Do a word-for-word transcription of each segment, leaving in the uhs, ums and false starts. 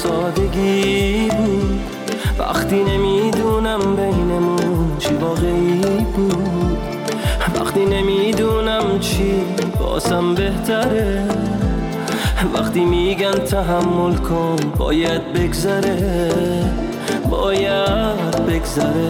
سادگی بود. وقتی نمیدونم بینمون چی واقعی بود، وقتی نمیدونم چی باسم بهتره، وقتی میگن تحمل کن باید بگذره، باید بگذره.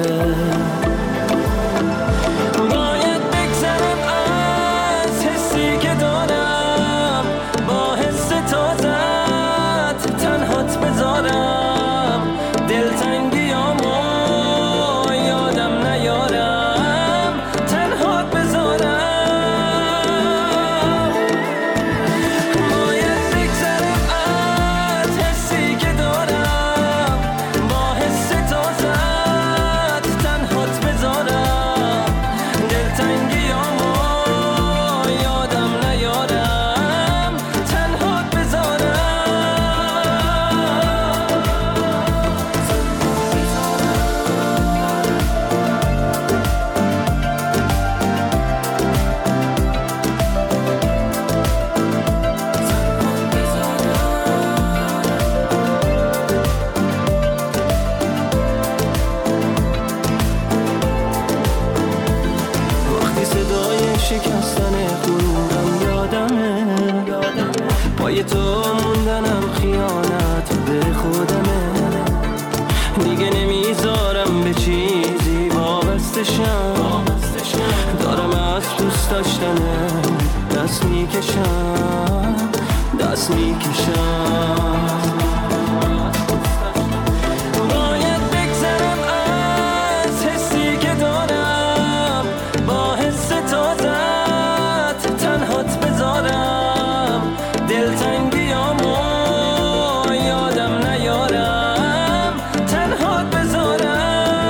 دارم از دوست داشتنه دست میکشم، دست میکشم. باید بگذرم از حسی که دارم، با حس تازت تنهات بذارم، دلتنگیامو یادم نیارم، تنهات بذارم.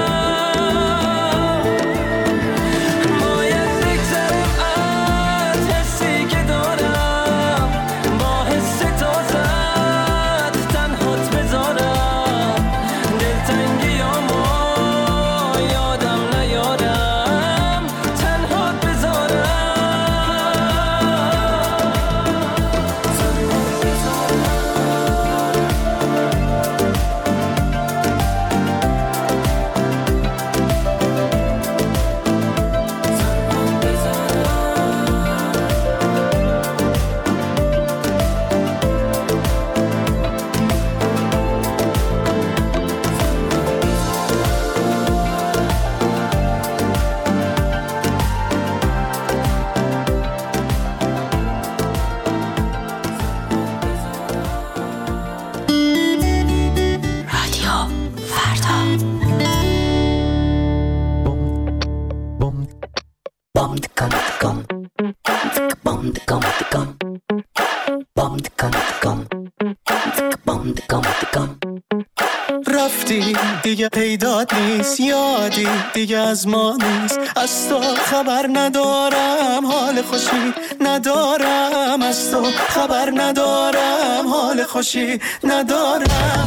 رفتی دیگه پیدات نیست، یادی دیگه از ما نیست، از تو خبر ندارم، حال خوشی ندارم، از تو خبر ندارم، حال خوشی ندارم.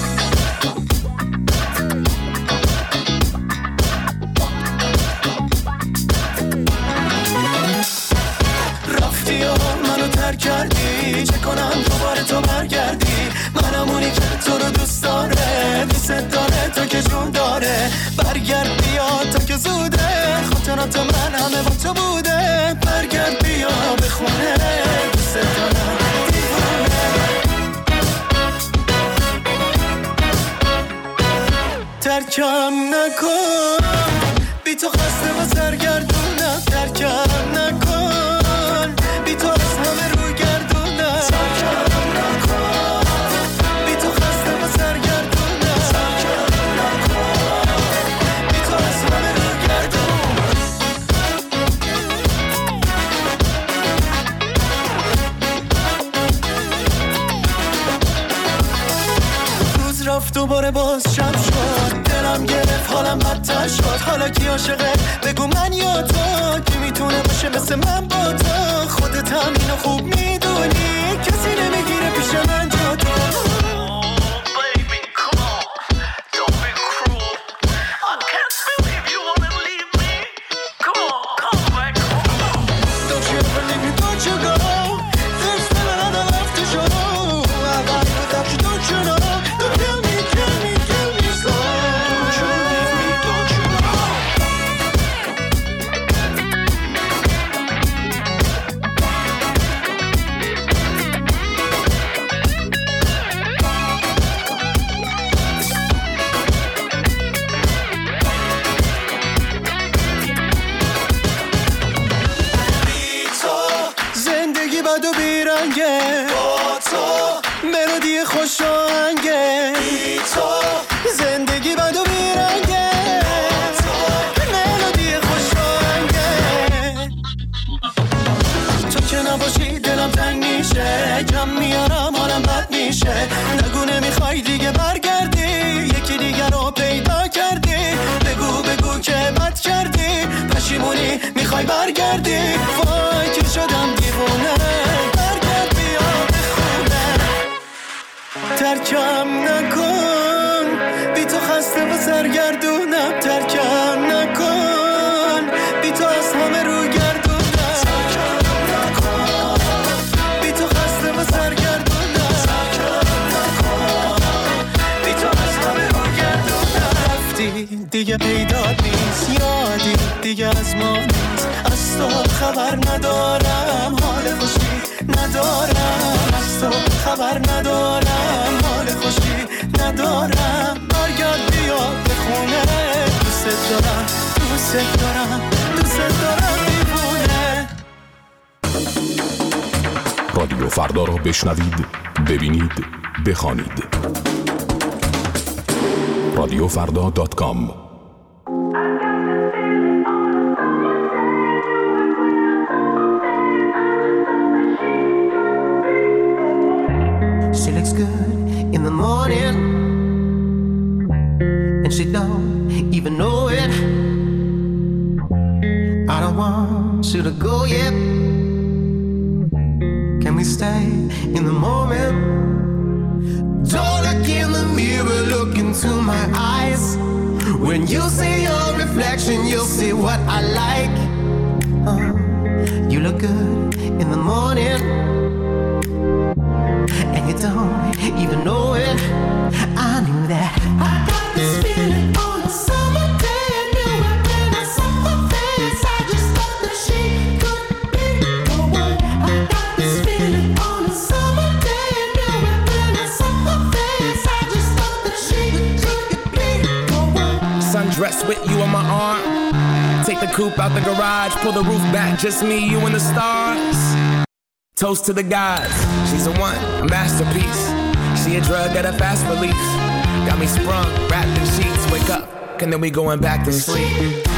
رفتی و منو ترک کردی، چه کنم دوباره تو برگردی، منم اونی که تو رو دوست داره، دوست داره تا که جون داره، برگرد بیا تا که زوده، خاطرات من همه با تو بوده، برگرد بیا بخونه، دوست دارم دیوونه. ترکم نکن بی تو خسته و سرگردونم، ترکم نکن بی تو از همه روی گردونم، ترکم نکن بی تو خسته و سرگردونم، ترکم نکن بی تو از همه روی گردونم. روز رفت دوباره باز شب شد، دلم گرفت حالم بدتر شد، حالا کی عاشقه بگو من یا تو، کی میتونه باشه مثل من با تو، خودت هم اینو خوب میدونی، کسی نمیگیره پیش من جا تو. Don't you خسته و سرگردونم ترکم نکن بی تو از همه رو گردونم ترکم نکن بی تو خسته و سرگردونم ترکم نکن بی تو از همه رو گردونم رفتی دیگه پیدات نیست یادی دیگه از ما نیست از تو خبر ندارم حال خوشی ندارم از تو خبر ندارم حال خوشی ندارم برگرد بیا به خونه دوست دارم دوست دارم دوست دارم دیوونه رادیو فردا را بشنوید ببینید بخوانید رادیو فردا دات کام. She looks good in the morning and she don't even know it. I don't want you to go yet. Can we stay in the moment? Don't look in the mirror, look into my eyes. When you see your reflection, you'll see what I like. uh, You look good in the morning and you don't even know it. I knew that. I got this feeling on a summer day. I knew it when I saw her face. I just thought that she could be the one. I got this feeling on a summer day. I knew it when I saw her face. I just thought that she could be the one. Sundress with you on my arm. Take the coupe out the garage. Pull the roof back. Just me, you and the stars. Toast to the gods. She's a one, a masterpiece. She a drug at a fast release. Got me sprung, wrapped in sheets. Wake up, and then we going back to sleep.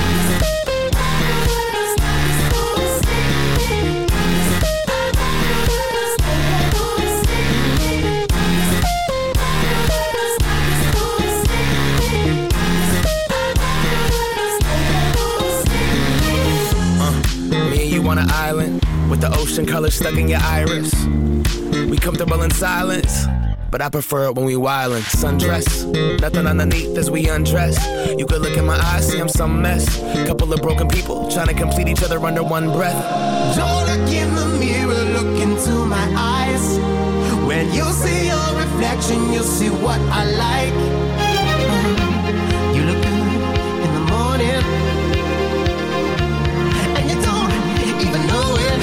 Uh, me and you on an island with the ocean color stuck in your iris. We comfortable in silence, but I prefer it when we wildin'. Sundress, nothing underneath as we undress. You could look in my eyes, see I'm some mess. Couple of broken people trying to complete each other under one breath. Don't look in the mirror, look into my eyes. When you see your reflection, you'll see what I like. You look good in the morning and you don't even know it.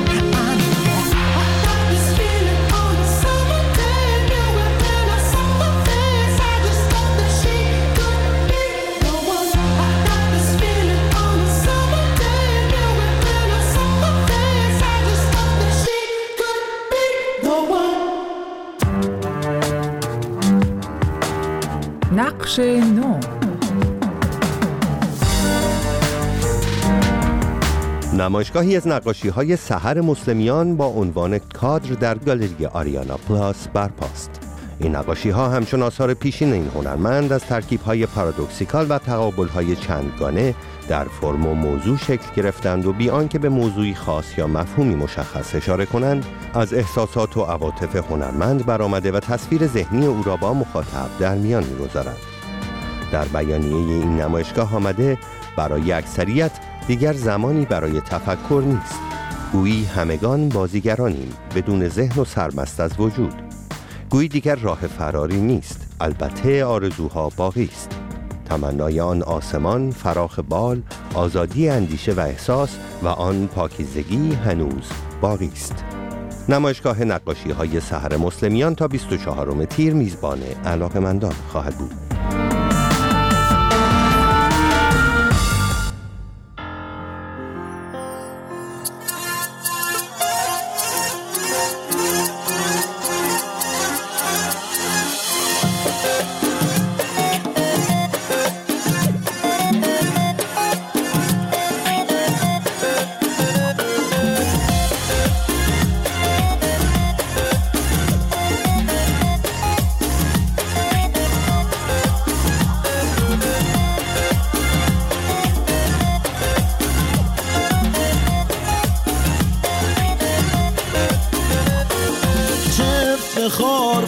نقش نو. نمایشگاهی از نقاشی‌های سحر مسلمیان با عنوان کادر در گالری آریانا پلاس برپاست. این نقاشی‌ها همچون آثار پیشین این هنرمند از ترکیب‌های پارادوکسیکال و تقابل‌های چندگانه در فرم و موضوع شکل گرفتند و بی آنکه به موضوعی خاص یا مفهومی مشخص اشاره کنند، از احساسات و عواطف هنرمند برآمده و تصویر ذهنی او را با مخاطب در میان می‌گذارند. در بیانیه این نمایشگاه آمده برای اکثریت دیگر زمانی برای تفکر نیست. گویی همگان بازیگرانیم بدون ذهن و سرمست از وجود. گویی دیگر راه فراری نیست، البته آرزوها باقی است. تمنای آن آسمان فراخ بال، آزادی اندیشه و احساس و آن پاکیزگی هنوز باقی است. نمایشگاه نقاشی‌های سحر مسلمیان تا بیست و چهارم تیر میزبان علاقه‌مندان خواهد بود.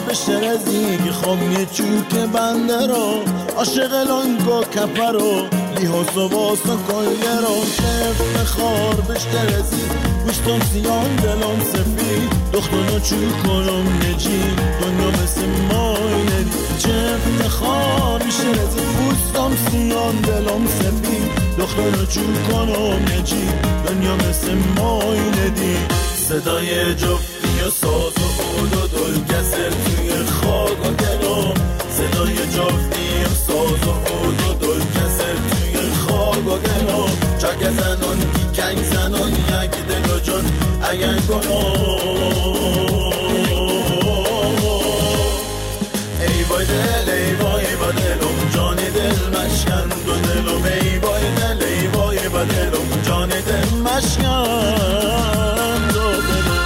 بشه رزیگ خوامی چوک بنده رو عاشق لانگو کپه رو لیحاظ و واسه کلیه رو شفت خار بشه رزیگ گوشتم سیان دلم سفید دختانو چو کنم نجی دنیا مثل مای ندی شفت خار بشه رزیگ گوشتم سیان دلم سفید دختانو چو کنم نجی دنیا مثل مای ندی صدای جفتی و ساز و خود و دل کسر توی خاک و گلم صدای جفتی و ساز و خود و دل کسر توی خاک و گلم چک زنان کی کنگ زنان یک دل و جان اگر گنام ای وای دل ای وای با دلم جان دل مشکن دو دلم ای وای دل ای وای با دلم جان دل مشکن دو دلم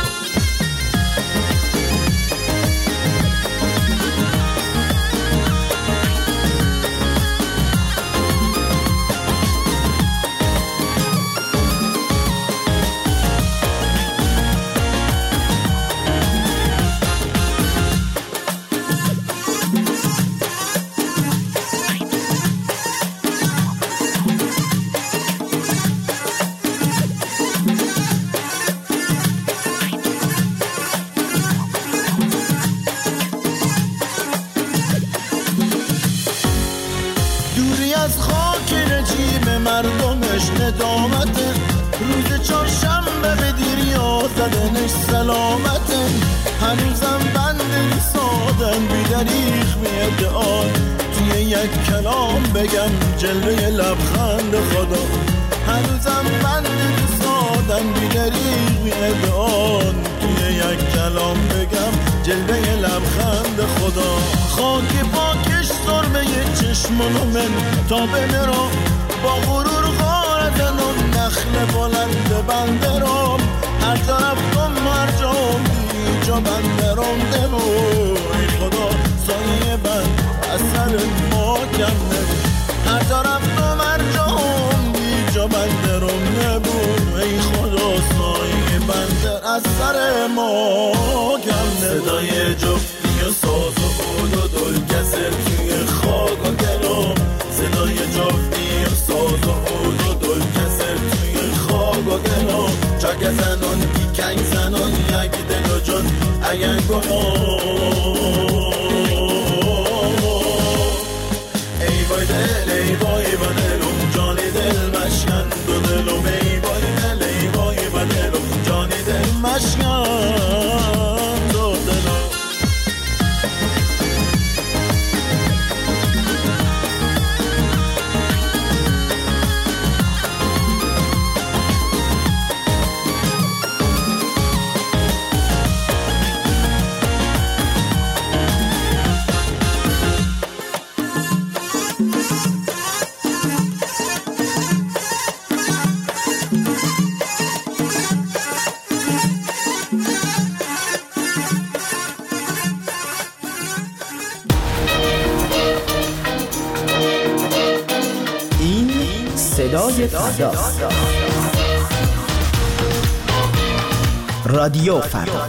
مردمش ندامته روز چهارشنبه به دیریا زدنش سلامته هنوزم بنده سادن بیدریخ میده آن توی یک کلام بگم جلوه لبخند خدا هنوزم بنده سادن بیدریخ میده آن توی یک کلام بگم جلوه لبخند خدا خاک پاکش سرمه چشمانو من تا بمیرم با غرور غاردن و نخل بلند بندرم هر طرف کن مرجام بیجا بندرم دمو ای خدا سایه بند اثر ما کم نبو هر طرف کن مرجام بیجا بندرم نبو ای خدا سایه بندر اثر ما کم نبو صدای جفتی و ساز و خود و دل کسر توی خاک و گلم صدای جفتی ساز و عود و دل کسر توی خاک و گلم چک زنان کی کنگ زنان یک دل و جان اگر گنام ای وای دل ای وای با دلم جان دل مشکن دو دلم ای وای دل ای وای با دلم جان دل مشکن دو دلم صدای فردا رادیو فردا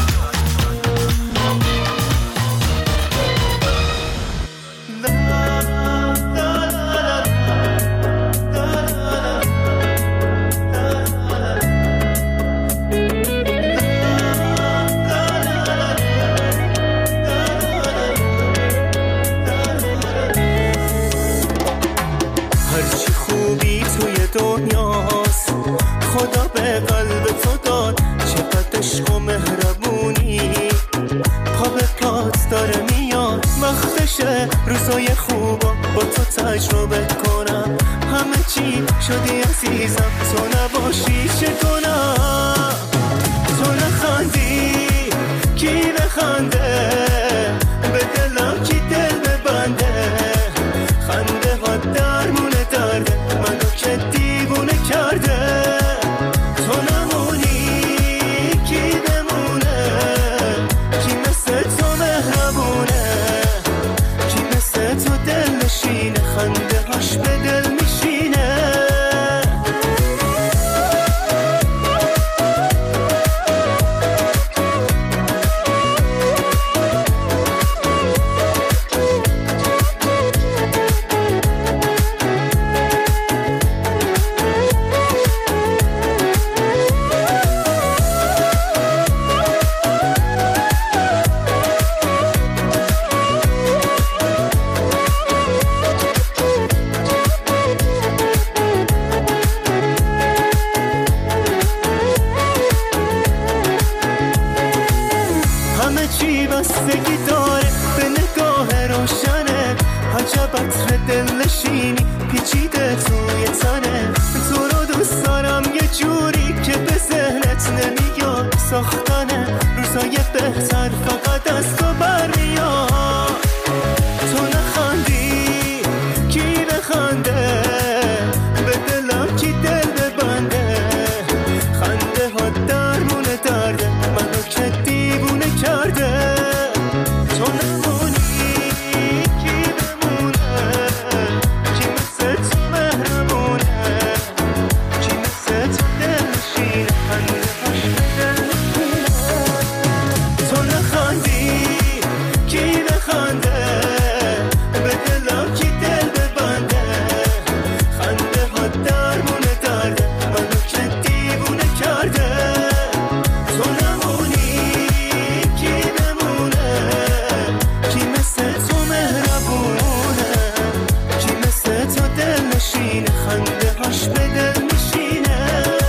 خدا به قلب تو داد چقدر عشق و مهربونی پا به پات داره میاد وقتشه روزای خوبا با تو تجربه کنم همه چی شدی عزیزم تو نباشی چه کنم تو نخندی کی بخنده به دلم کی دل ببنده خنده ها درمونه درده منو که دیوونه کرده عجب عطر دلنشینی پیچیده توی تنه تو رو دوست دارم یه جوری که به ذهنت نمیاد ساختنه روزای بهتر فقط از تو برمیاد تو نخندی کی بخنده به دلم کی دل ببنده خنده ها درمون درده منو که دیوونه کرده تو نمونی کی بمونه کی مثل تو مهربونه کی مثل تو دل نشینه خنده هاش به دل نشینه تو نخندی کی بخنده به دلم کی دل ببنده خنده ها درمونه درده منو که دیوونه کرده تو نمونی کی بمونه کی مثل تو مهربونه کی مثل تو دل نشینه خنده هاش به دل نشینه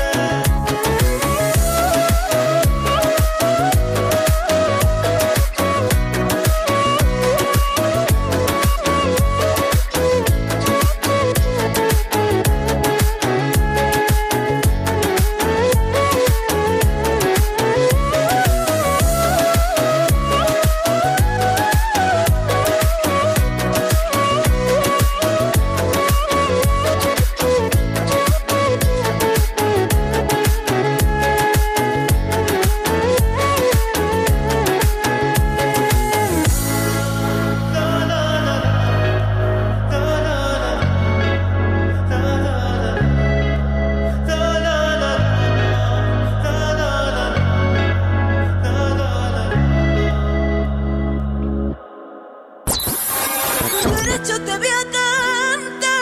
Yo te voy a cantar,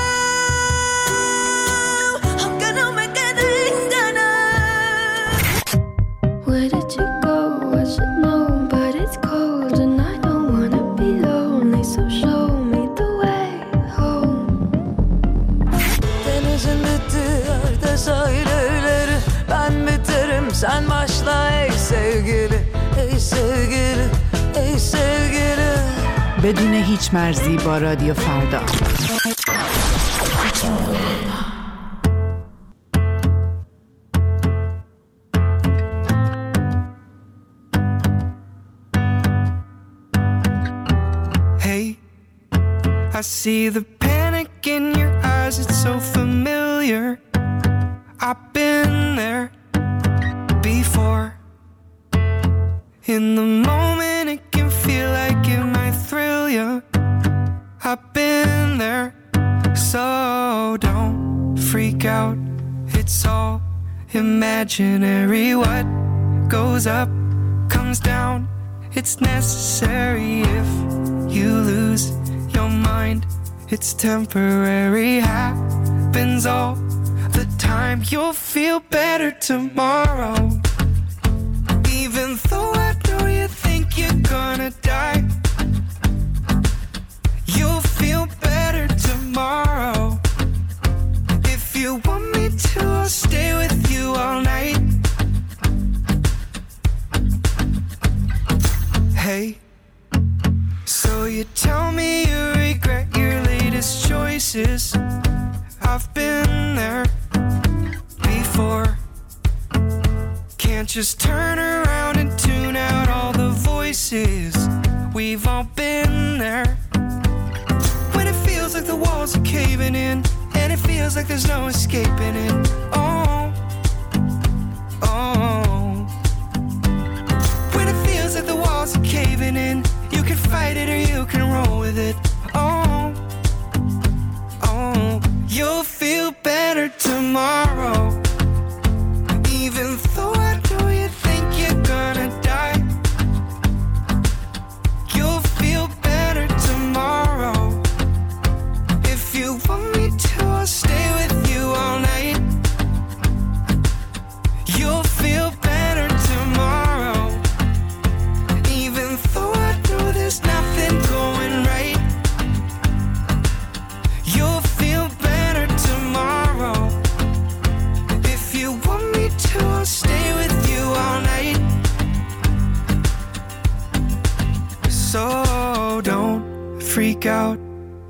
aunque no me queden ganas. Where did you go? I should know, but it's cold and I don't wanna be lonely. So show me the way home. Denizin bittiği yerde sahilleri ben biterim sen başla ey sevgili, ey sevgili, ey sevgili. بدون هیچ مرزی با رادیو فردا. Hey, I see the panic in your eyes, it's so familiar. I've been there before. In the moment it can feel like it might thrill you. I've been there, so don't freak out. It's all imaginary. What goes up comes down. It's necessary if you lose your mind. It's temporary, happens all the time. You'll feel better tomorrow. Even though I know you think you're gonna die, you'll feel better tomorrow. If you want me to, I'll stay with you all night. Hey, so you tell me you regret your latest choices. I've been there before. Can't just turn around and tune out all the voices. We've all been there. When it feels like the walls are caving in and it feels like there's no escaping it. Oh, oh. When it feels like the walls are caving in, you can fight it or you can roll with it. Oh, oh. You'll feel better tomorrow. Even though I know you think you're gonna die, you'll feel better tomorrow. If you want me to, I'll stay with you all night. You'll feel better tomorrow. Even though I know there's nothing going right, you'll feel better tomorrow.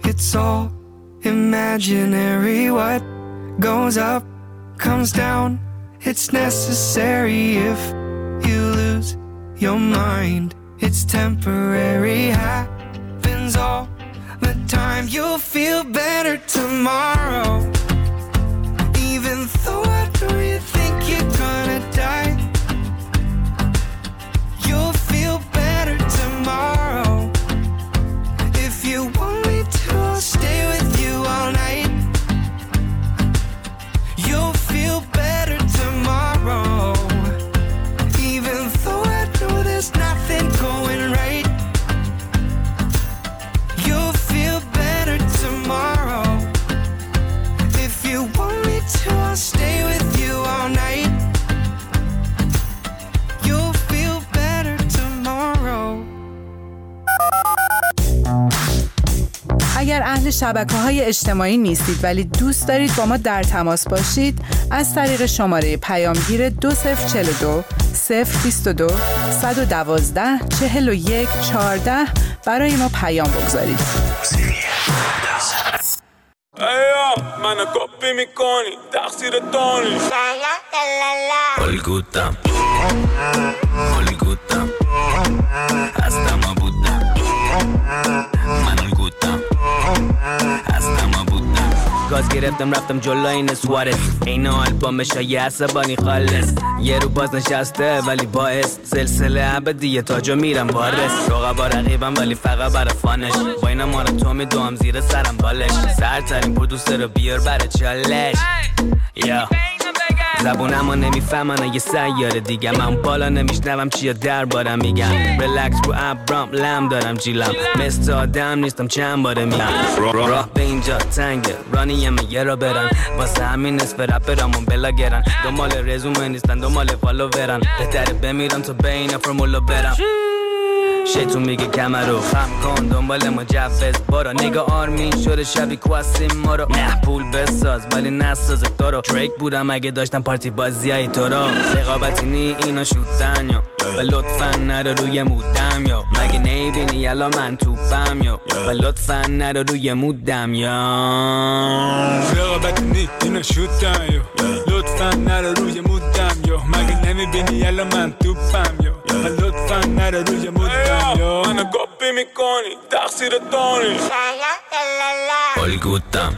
it's all imaginary. What goes up comes down. It's necessary if you lose your mind. It's temporary, happens all the time. You'll feel better tomorrow, even though I know you think you're gonna die. You'll feel better tomorrow. If you want me to, I'll stay with you all night. You'll feel better tomorrow, even though I know there's nothing going right. You'll feel better tomorrow. If you want me to, I'll stay with you all night. You'll feel better tomorrow. اگر اهل شبکه‌های اجتماعی نیستید ولی دوست دارید با ما در تماس باشید، از طریق شماره پیامگیر دو صفر چهل و دو صفر بیست و دو صد و دوازده چهل و یک چهارده برای ما پیام بگذارید. ایا منو کپی میکنی تقصیر تو نیست. الگوتم الگوتم هستم و بودم من الگوتم هستم و بودم. گاز گرفتم رفتم جلو این سوارت اینو آلبومش های عصبانی خالص. یه رو باز نشسته ولی باعث سلسله ابدیه تاجو میرم وارث. رقبا رقیبم ولی فقط برا فانش. با اینا ما رو تو میدوام زیر سرم بالش. سرترین پرودوسر رو بیار برا چالش. یا زبونمو نمیفهمن یه سیاره دیگه. من بالا نمیشنوم چیا دربارم میگم. ریلکس رو ابرام لم دارم جیلم. مثل آدم نیستم چند باره میگم. راه به اینجا تنگه رانیم یه را برن. واسه همین نصف رپرامون بلا گرن. دنبال رزومه نیستن دنبال فالوورن. بهتره بمیرم تا بین فرمولو برم. شیطون میگه کمر رو خم کن دنبال مجوز برو. نگاه آرمین شده شبی کواسیم ما رو. نه پول بساز ولی نساز تو رو. دریک بودم اگه داشتم پارتی بازی های تو رو. رقابتی نی اینا شوتن یا و لطفا نرو روی مودم یا مگه نیبینی یلا من توپم یا و لطفا نرو روی مودم یا رقابتی نی اینا شوتن یا لطفا نرو روی مودم یا مگه نمیبینی یلا من توپم یا و لطفا نرو روی مودم یا منو کپی میکنی تقصیر تو نیست. الگوتم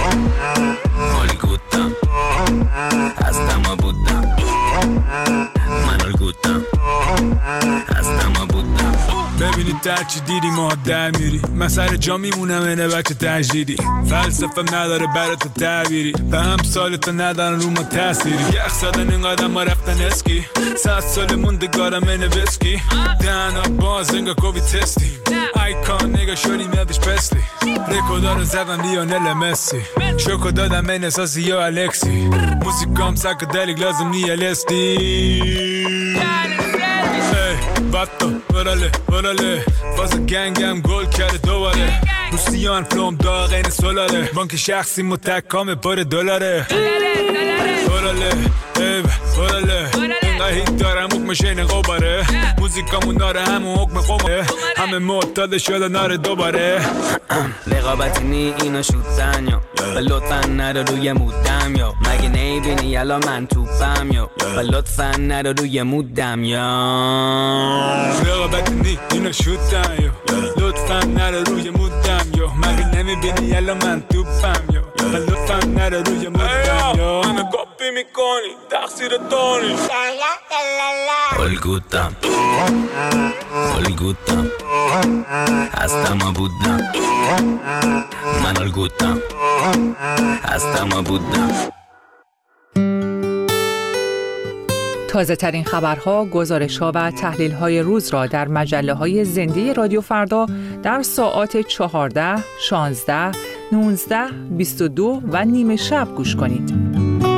الگوتم هستم و بودم من الگوتم هستم و بودم. ببینید در چی دیدی ما در میری. من سر جا میمونم اینه بچه تجدیدی. فلسفه نداره برای تو تعبیری. به هم سال تو ندارن رو ما تأثیری. یخ زدن این قدم ما رفتن اسکی. صد سال موندگارم اینه وسکی. دهنا باز انگا کوبی تستی. ایکان نگا شدیم یادش پسلی. رکودا رو زدن لیونل مسی. شوکو دادم این اساسی یا الکسی. موسیکام ساکدلیک لازم نی الستی. Vato, ورله ورله فاز گنگم گل کرده دوباره. روسیان فلوم داغ این سولاره. بانک شخصی متکام پر دلاره. ورله ایو ورله اینقدر هیت دارم حکمش این قباره. موزیکامون داره همون حکم قماره. همه معتاد شده ناره دوباره. رقابتی نی اینا شوتن یا و لطفا نرو روی مودم یا مگه نیبینی یلا من توپم یا و لطفا نرو روی مودم یا رقابتی نی اینا شوتن یا لطفا نرو روی مودم یا مگه نمیبینی یلا من توپم یا و لطفا نرو روی مودم یا منو کپی میکنی تقصیر تو نیست. الگوتم الگوتم هستم و بودم من الگوتم هستم و بودم. تازه ترین خبرها، گزارش‌ها و تحلیل‌های روز را در مجله‌های زنده رادیو فردا در ساعات چهارده، شانزده، نوزده، بیست و دو و نیمه شب گوش کنید.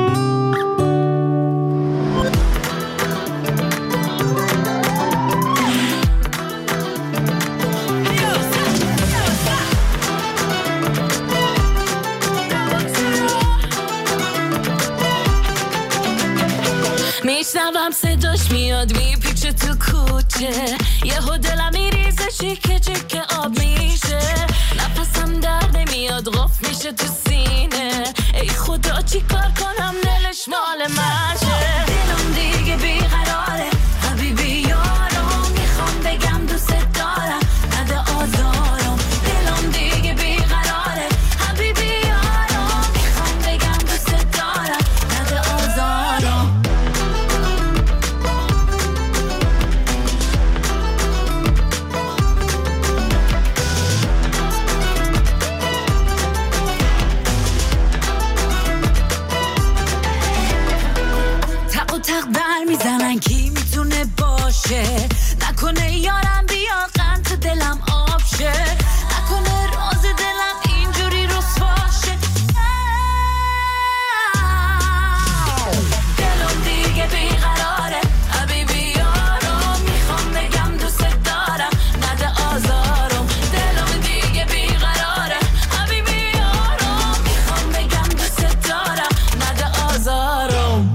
میشنوم صداش میاد میپیچه تو کوچه. یهو دلم میریزه چیکه چیکه آب میشه. نفسم در نمی بچه تو سینه. ای خدا چی کار کنم دلش مال منشه. دلم دیگه بیقراره حبیبی یارم، میخوام بگم دوست دارم نده آزارم. دلم دیگه بیقراره حبیبی یارم، میخوام بگم دوست دارم نده آزارم. تق و تق بر میزنن کی میتونه باشه، نکنه یارم بیا غم تو دلم آب شه، نکنه راز دلم اینجوری رسواشه. دلم دیگه بیقراره حبیبی یارم، میخوام بگم دوست دارم نده آزارم. دلم دیگه بیقراره حبیبی یارم، میخوام بگم دوست دارم نده آزارم.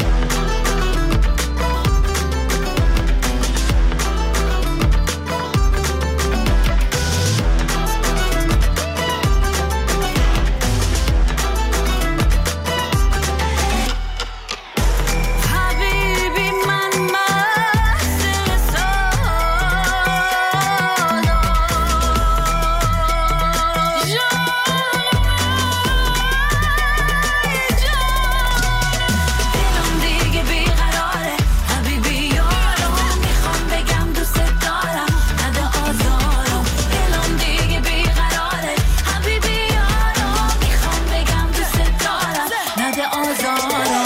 حبیبی من مست سادم، دلم دیگه بیقراره حبیبی یارم، میخوام بگم دوست دارم نده آزارم. دلم دیگه بیقراره حبیبی یارم، میخوام بگم دوست دارم نده آزارم.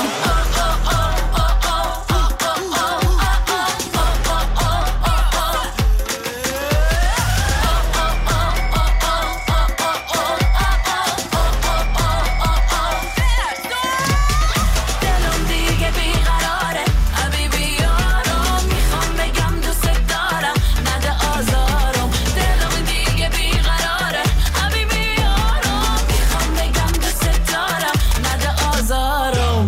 دلم دیگه بیقراره حبیبی یارم، میخوام بگم دوست دارم نده آزارم. دلم دیگه بیقراره حبیبی یارم، میخوام بگم دوست دارم نده آزارم.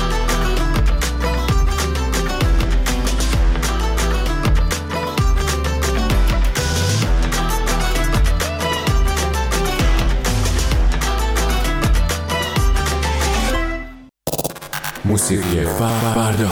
موسیقی فردا.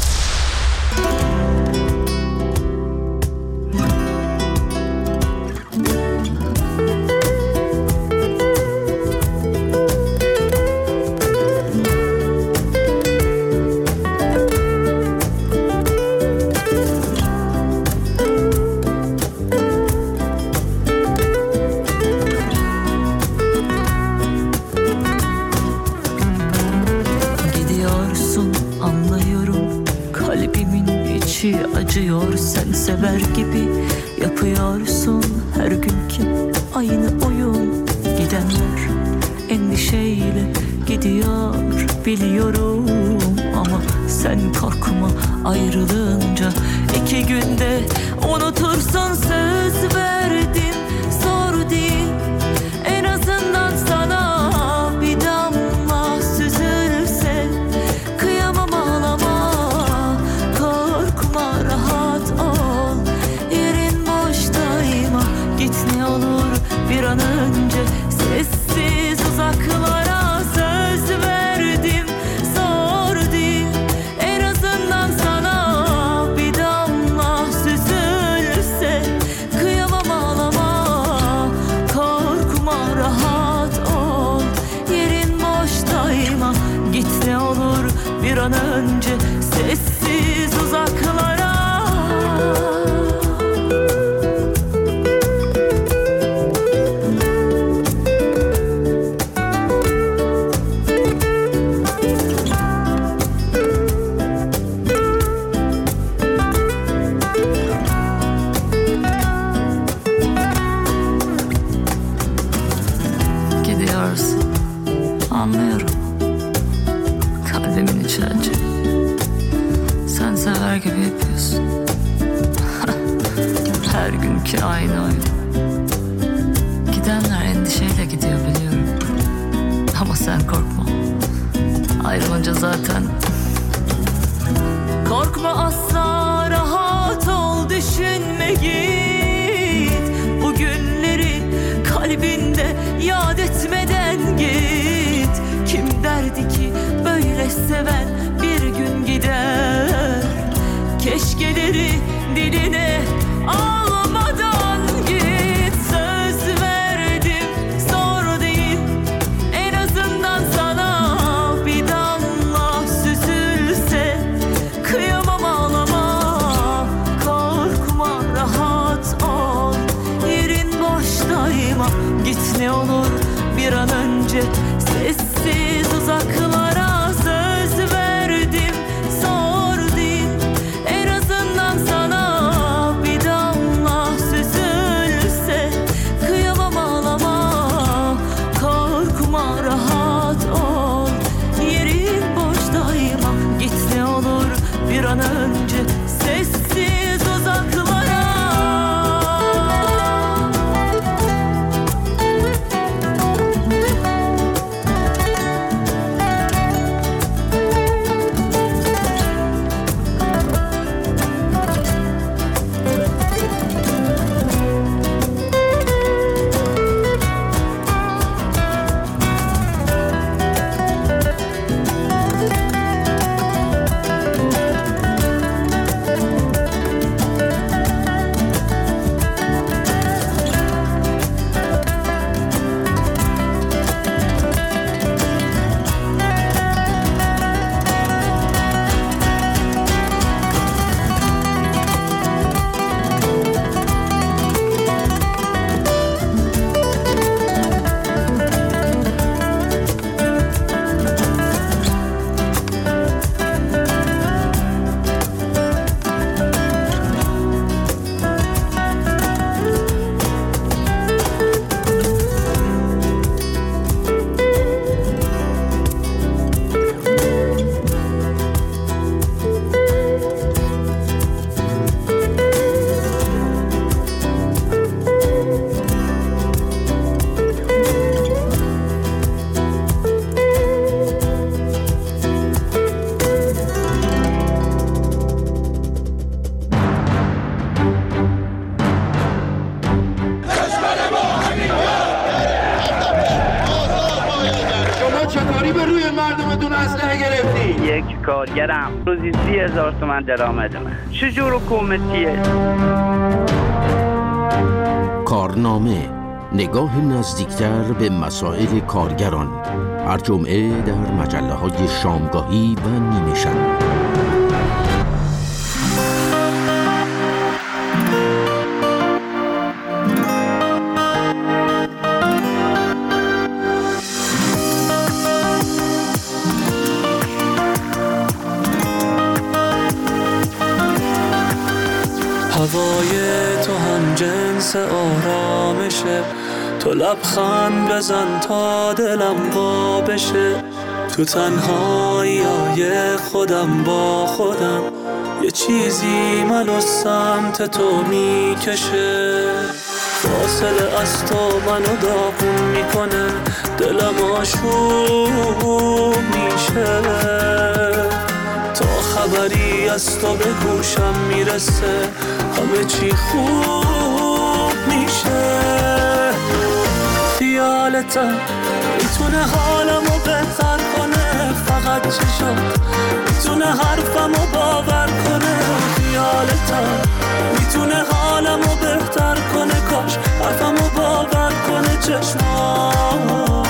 Gidiyorsun anlıyorum, kalbimin içi acıyor. Sen sever gibi yapıyorsun her günkü aynı oyun. Gidenler endişeyle gidiyor biliyorum, ama sen korkma ayrılınca iki günde unutursun. Söz verdim zor değil, en azından sana bir damla süzülse. Kıyamam ağlama, korkma rahat ol, yerin boştayma. Git ne olur bir an önce sessiz uzaklara. Söz verdim zor değil, en azından sana bir damla süzülse. Kıyamam ağlama, korkma rahat ol, yerin boştayma. Git ne olur bir an önce sessiz uzaklara. Gidiyorsun, anlıyorum. Kalbimin içi acı. Sen sever gibi yapıyorsun. Her günkü aynı oyun. Gidenler endişeyle gidiyor biliyorum, ama sen korkma. Ayrılınca zaten. Korkma asla, rahat ol, düşünme git. Bu günleri kalbinde yad etmeden git. seven bir gün gider. Keşkeleri diline almadan git. Söz verdim zor değil, en azından sana bir damla süzülse. Kıyamam ağlama, korkma rahat ol. Yerin boş daima, git ne olur bir an önce. Sessiz uzaklara söz verdim zor değil, en azından sana bir damla süzülse. Kıyamam ağlama, korkma rahat ol. Yerin boş daima, git ne olur bir an önce. Sessiz uzaklara. کارگرم روزی سی هزار تومن درآمدمه. چجور حکومتیه؟ کارنامه، نگاه نزدیکتر به مسائل کارگران، هر جمعه در مجله های شامگاهی و نیمه شب. هوای تو هم جنس آرامشه، تو لبخند بزن تا دلم وا بشه. تو تنهایی خودم با خودم، یه چیزی منو سمت تو میکشه. فاصله از تو منو داغون میکنه، دلم آشوب میشه. تا خبری از تو به گوشم میرسه، همه چی خوب میشه. خیالتم میتونه حالمو بهتر کنه، فقط چشات میتونه حرفمو باور کنه. خیالتم میتونه حالمو بهتر کنه، کاش حرفمو باور کنه چشمات.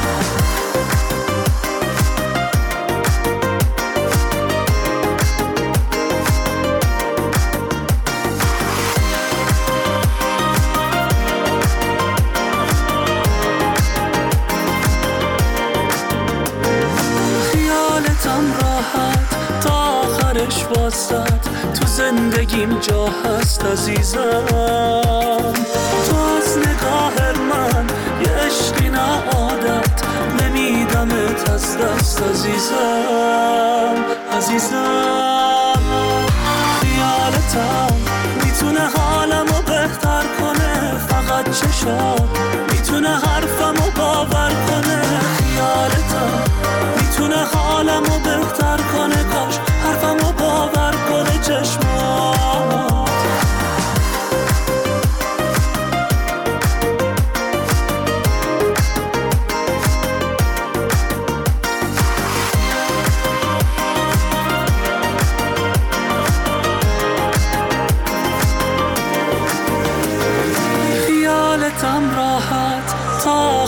واسط تو زندگیم جا هست عزیزم. تو از نگاه من یه عشقی نه عادت، نمیدمت از دست عزیزم عزیزم. خیالتم میتونه حالمو بهتر کنه، فقط چشات میتونه حرفمو باور کنه. خیالتم میتونه حالمو بهتر کنه، کاش حرفمو باور کنه چشمات.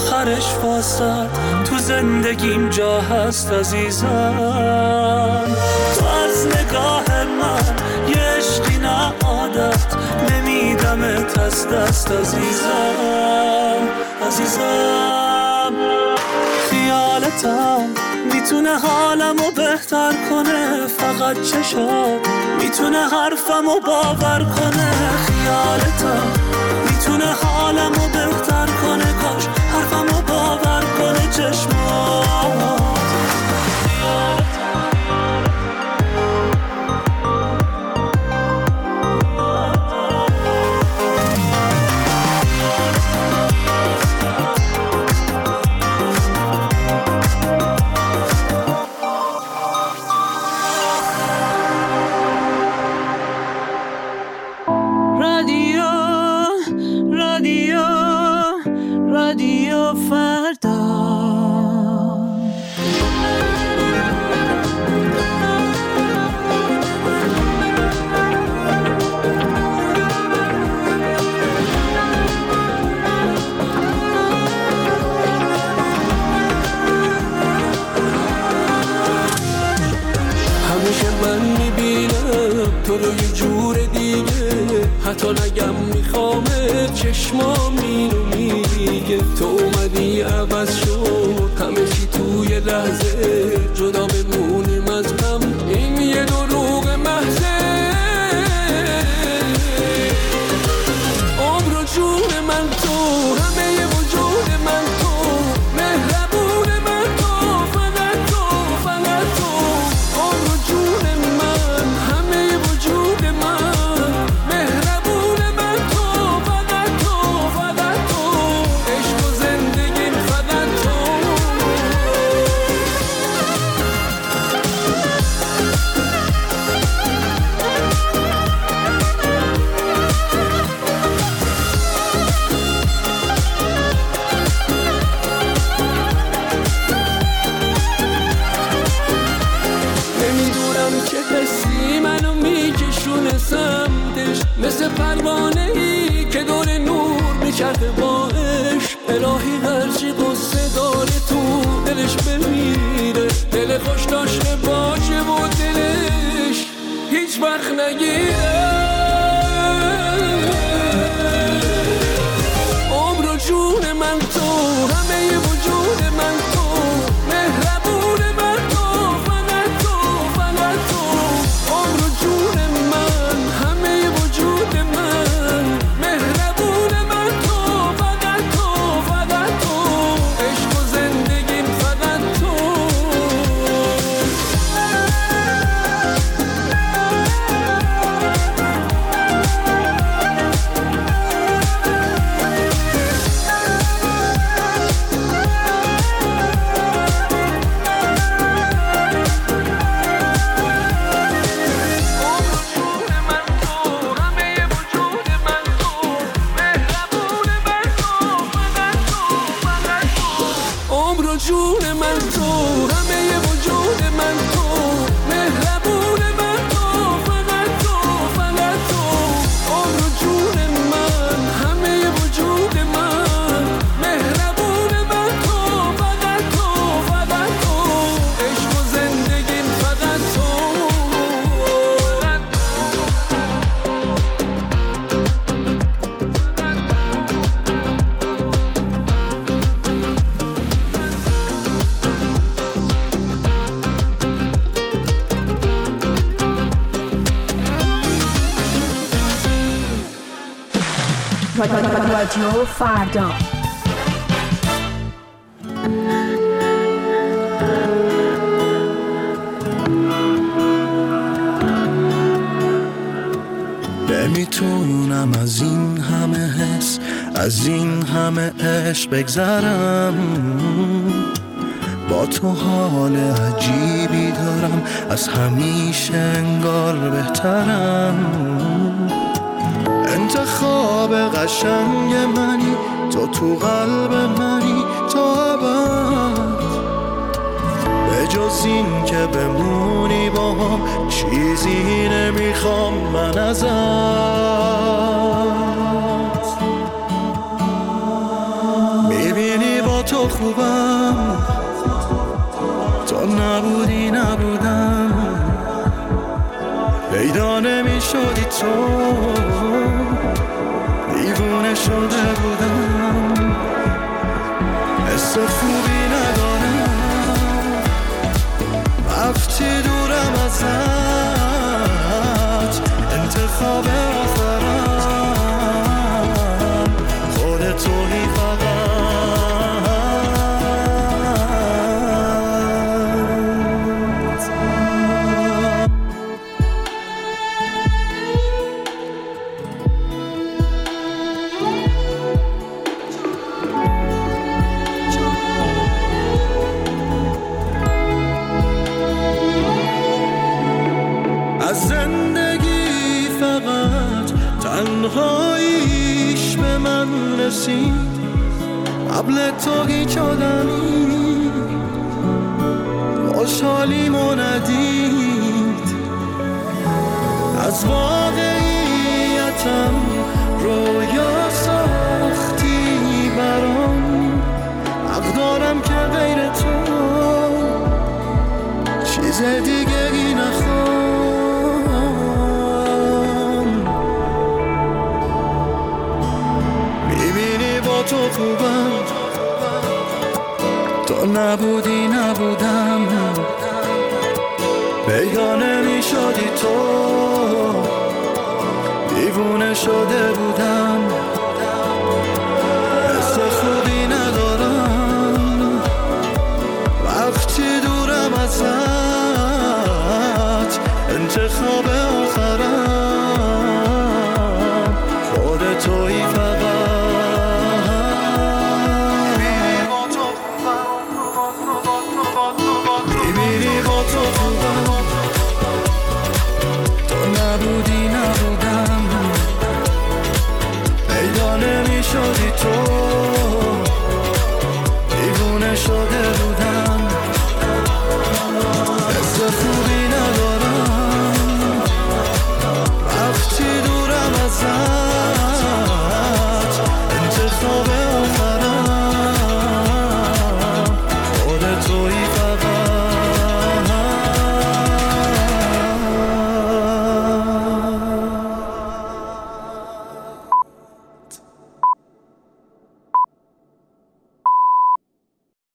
آخرش واسد تو زندگیم جا هست عزیزم. تو از نگاه من یه عشقی نه عادت نمیدمت از دست عزیزم عزیزم. خیالتم میتونه حالمو بهتر کنه، فقط چشات میتونه حرفمو باور کنه. خیالتم میتونه حالمو بهتر کنه، کاش حرفمو باور کنه چشمات. تو رو یه جور دیگه، حتی نگم میخوامت چشمام اینو میگه. تو اومدی عوض شد همه چی توی لحظه، جدا بمونیم از هم این یه دروغ محضه. عمر و جون من تو، همه وجود من تو، مهربون من تو، فقط تو فقط تو. عمر و جون من، همه وجود من، مهربون من تو، فقط تو فقط تو. عشق و زندگیم فقط تو. مثل پروانه ای که دور نور میچرخه با عشق. الهی هرچی قصه داره تو دلش بمیره، دل خوش داشته باشه و دلش هیچ وقت نگیره. عمر و جون من تو، همه وجود من تو، مهربون من تو، فقط تو فقط تو. عمر و جون من، همه وجود من، مهربون من تو، فقط تو فقط تو. عشق و زندگیم فقط تو. جون من تو، همه وجود من تو، مهربون من تو، فقط تو فقط تو. عمر و جون من، همه وجود من، مهربون من تو، فقط تو فقط تو. عشق و زندگیم فقط تو. رادیو فردا. نمیتونم از این همه حس، از این همه عشق بگذرم. با تو حال عجیبی دارم، از همیشه انگار بهترم. انتخاب قشنگ منی، تو تو قلب منی تا ابد. به جز این که بمونی با هم چیزی نمیخوام من ازت. میبینی با تو خوبم، تو نبودی نبودم، پیدا نمی شدی تو، دیوونه شده بودم، حس خوبی ندارم، رفتی دورم ازت، انتخاب آخرم خودتونی فقط. از زندگی فقط تنهاییش به من رسید، قبل تو هیچ آدمی خوشحالیمو ندید، از واقعیتم رویا ساختی برام، حق دارم که غیر تو چیز دیگری نخوام. تو خوبم، تو نبودی نبودم، پیدا نمی شدی تو، دیوونه شده بودم،